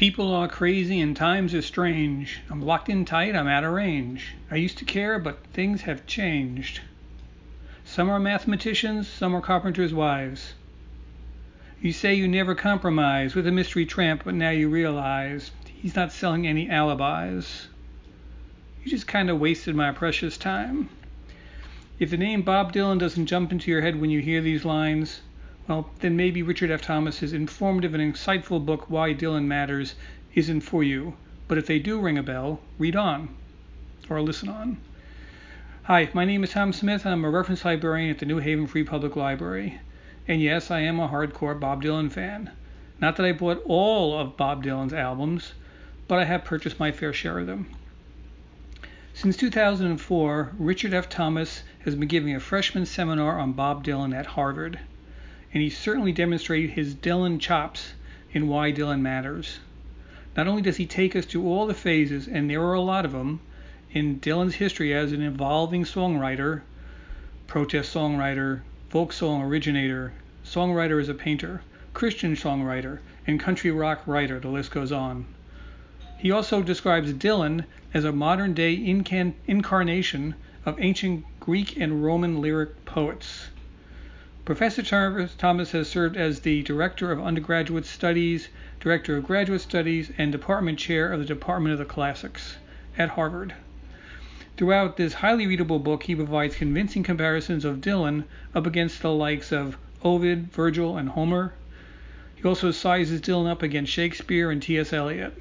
People are crazy and times are strange. I'm locked in tight, I'm out of range. I used to care, but things have changed. Some are mathematicians, some are carpenters' wives. You say you never compromise with a mystery tramp, but now you realize he's not selling any alibis. You just kind of wasted my precious time. If the name Bob Dylan doesn't jump into your head when you hear these lines, well, then maybe Richard F. Thomas's informative and insightful book, Why Dylan Matters, isn't for you. But if they do ring a bell, read on, or listen on. Hi, my name is Tom Smith, and I'm a reference librarian at the New Haven Free Public Library. And yes, I am a hardcore Bob Dylan fan. Not that I bought all of Bob Dylan's albums, but I have purchased my fair share of them. Since 2004, Richard F. Thomas has been giving a freshman seminar on Bob Dylan at Harvard, and he certainly demonstrated his Dylan chops in Why Dylan Matters. Not only does he take us to all the phases, and there are a lot of them, in Dylan's history as an evolving songwriter, protest songwriter, folk song originator, songwriter as a painter, Christian songwriter, and country rock writer, the list goes on. He also describes Dylan as a modern-day incarnation of ancient Greek and Roman lyric poets. Professor Thomas has served as the Director of Undergraduate Studies, Director of Graduate Studies, and Department Chair of the Department of the Classics at Harvard. Throughout this highly readable book, he provides convincing comparisons of Dylan up against the likes of Ovid, Virgil, and Homer. He also sizes Dylan up against Shakespeare and T.S. Eliot.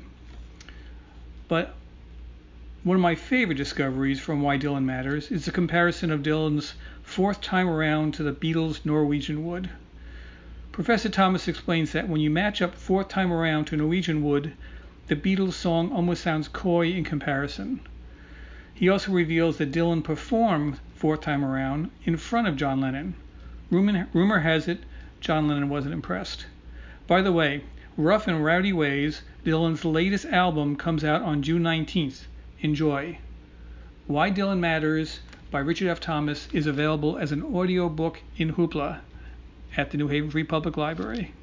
But one of my favorite discoveries from Why Dylan Matters is the comparison of Dylan's fourth time around to the Beatles' Norwegian Wood. Professor Thomas explains that when you match up fourth time around to Norwegian Wood, the Beatles song almost sounds coy in comparison. He also reveals that Dylan performed fourth time around in front of John Lennon. Rumor has it John Lennon wasn't impressed. By the way, Rough and Rowdy Ways, Dylan's latest album, comes out on June 19th. Enjoy. Why Dylan Matters by Richard F. Thomas is available as an audio book in Hoopla at the New Haven Free Public Library.